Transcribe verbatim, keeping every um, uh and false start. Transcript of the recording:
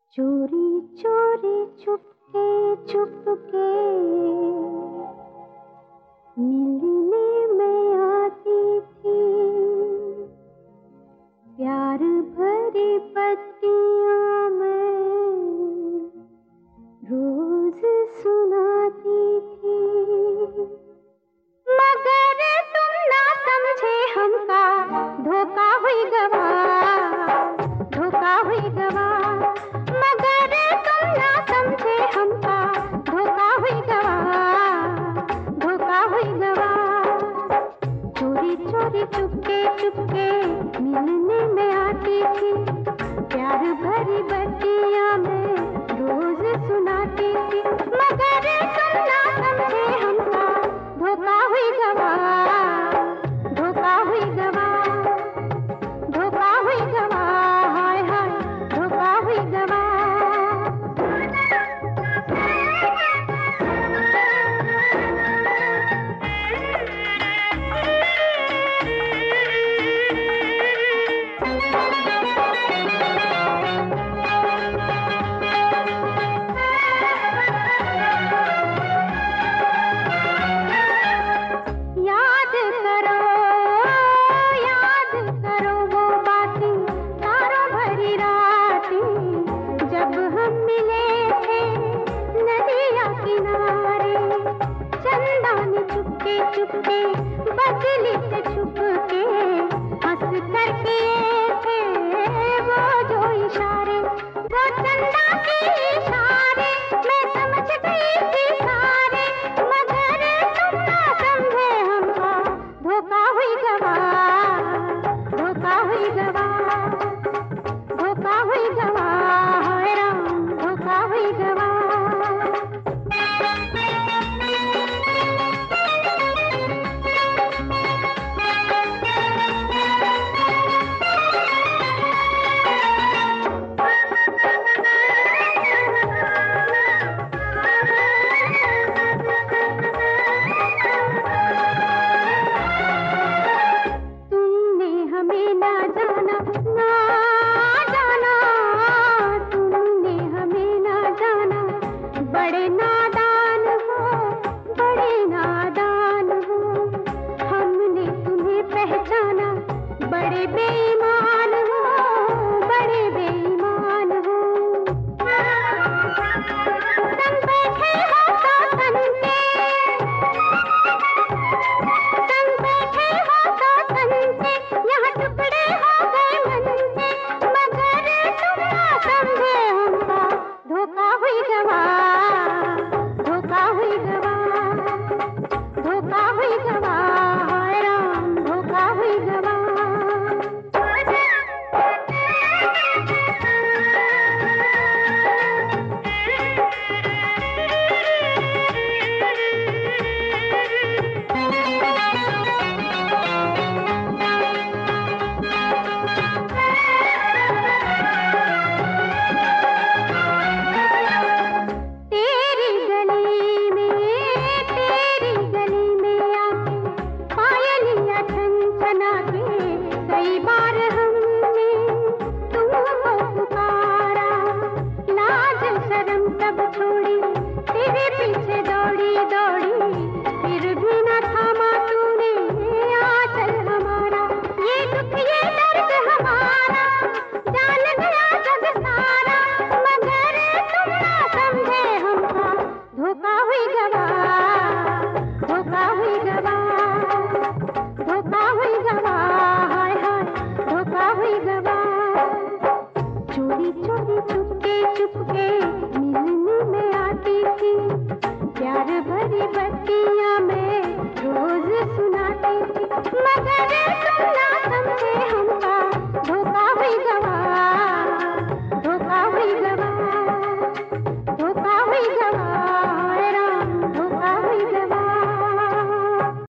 चोरी चोरी चुपके चुपके मिलने में आती थी, प्यार भरी पत्तियां में रोज सुनाती थी। मगर तुम ना समझे हमका, धोखा हुई गवा, धोखा हुई गवा। मगर तुम ना समझे हमका, धोखा हुई गवा, धोखा हुई गवा। चोरी चोरी चुपके चुपके मिलने में आती थी, प्यार भरी बत्तियां में रोज सुनाती थी। मगर तुम ना समझे हमका, धोखा हुई गवा, धोखा हुई गवा, धोखा हुई गवा, हाय हाय धोखा हुई गवा। याद करो, याद करो वो बातें, तारों भरी रातें, जब हम मिले थे नदिया किनारे। चंदा ने चुपके चुपके बदली से छुपके हंस कर किए थे वो जो इशारे। वो चंदा के इशारे मैं समझ गई थी सारे। मगर तुम ना समझे हमका, धोखा हुई गवा, धोखा हुई गवा, धोखा हुई गवा, हाय राम धोखा हुई गवा। तुमने हमें ना जाना, ना जाना, तुमने हमें ना जाना। बड़े नादान हो, बड़े नादान हो, हमने तुम्हें पहचाना। बड़े बेईमान हो, बड़े बेईमान हो। संग बैठे हो तो तन के, संग बैठे हो तो तन के, यहाँ टुकड़े हो गए मन के। मगर तुम ना समझे हमका, धोखा हुई गवा, धोखा हुई गवा, धोखा हुई गवा, हाय राम धोखा हुई गवा। तेरी गली में, तेरी गली में आके पायलियां छनछना के कई बार हमने तुमको पुकारा। लाज शर्म सब छोड़ी तेरे पीछे दौड़ी दौड़ी, फिर भी न थामा तूने आंचल हमारा। ये दुख ये दर्द हमारा जान गया जग सारा। मगर तुम ना समझे हमका, धोखा हुई गवा,